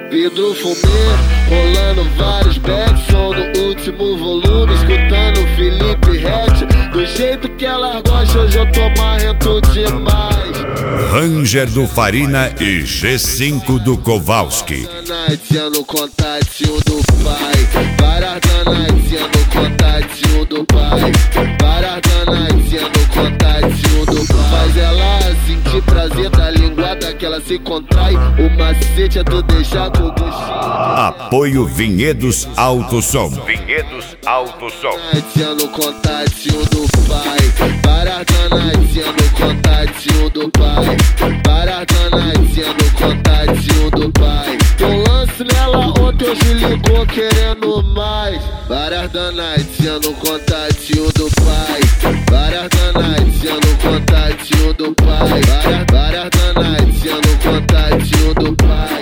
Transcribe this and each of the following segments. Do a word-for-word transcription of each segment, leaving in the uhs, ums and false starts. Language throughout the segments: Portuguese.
Vidro fumê, rolando vários backs, som no último volume, escutando Felipe Ret. Do jeito que ela gosta, hoje eu tô marrento demais. Ranger do Farina e G cinco do Kowalski. Danadinha no contatinho do pai, várias danadinha no contatinho do pai, várias danadinha no contatinho do pai. Faz ela sentir prazer da linguada que ela se contrai. O macete é tu deixar com o gostinho. Apoio Vinhedos Alto Som. Vinhedos Alto Som. Danadinha no contatinho do pai, várias danadinha no contatinho do pai, várias danadinha no contatinho do pai. Teu lance nela ontem hoje ligou querendo mais. Várias danadinha no contatinho do pai, várias danadinha no contatinho do pai, várias, várias danadinha no contatinho do pai.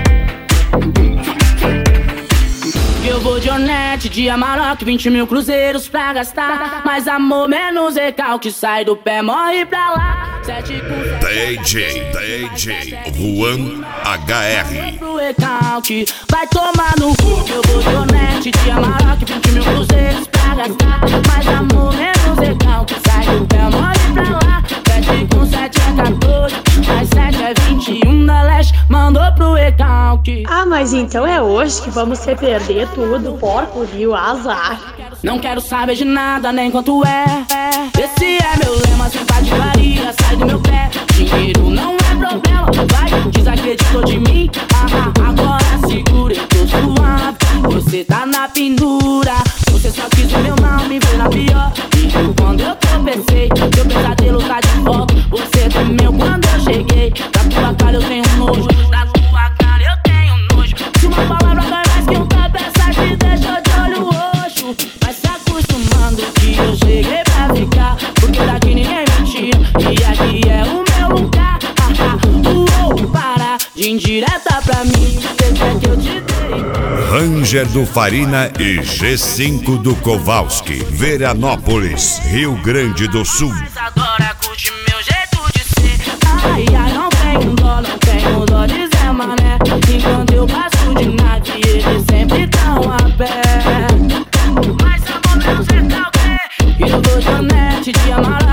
Eu vou de Onete, de Amarok, vinte mil cruzeiros pra gastar. Mais amor, menos recalque, sai do pé, morre pra lá. Sete com D J, D J, Juan H R. pro recalque, vai tomar no cu. Eu vou de Onete, de Amarok, vinte mil cruzeiros pra gastar. Mais amor, menos recalque, sai do pé, morre pra lá. Sete com sete é quatorze, mais sete é vinte e um da leste, mandou pro recalque. Ah, mas então é hoje que vamos se perder tudo, porco, viu? Azar. Não quero saber de nada, nem quanto é. Esse é meu lema, simpatiaria, sai do meu pé. Dinheiro não é problema, vai, desacreditou de mim. Ah, ah, agora segura, eu tô suave. Você tá na pendura, você só quis o meu mal, me vê na pior. E quando eu tropecei, meu pesadelo tá de volta. Você temeu quando eu cheguei. Da tua cara eu tenho nojo, da tua cara eu tenho nojo. Se uma palavra dói mais que um tapa, essa te deixou de olho roxo. Vai se acostumando que eu cheguei pra ficar, porque daqui ninguém me tira, e aqui é o meu lugar. Ah, ah, uou, para de indireta pra mim, deixa que eu te dei. Ranger do Farina e G cinco do Kowalski, Veranópolis, Rio Grande do Sul. Mas adora, curte meu jeito de ser. Ai, ai, não tenho dó, não tenho dó de Zé Mané. Enquanto eu passo de nave, eles sempre tão a pé. Mas amor, menos recalque, eu vou de Onete, de Amarok.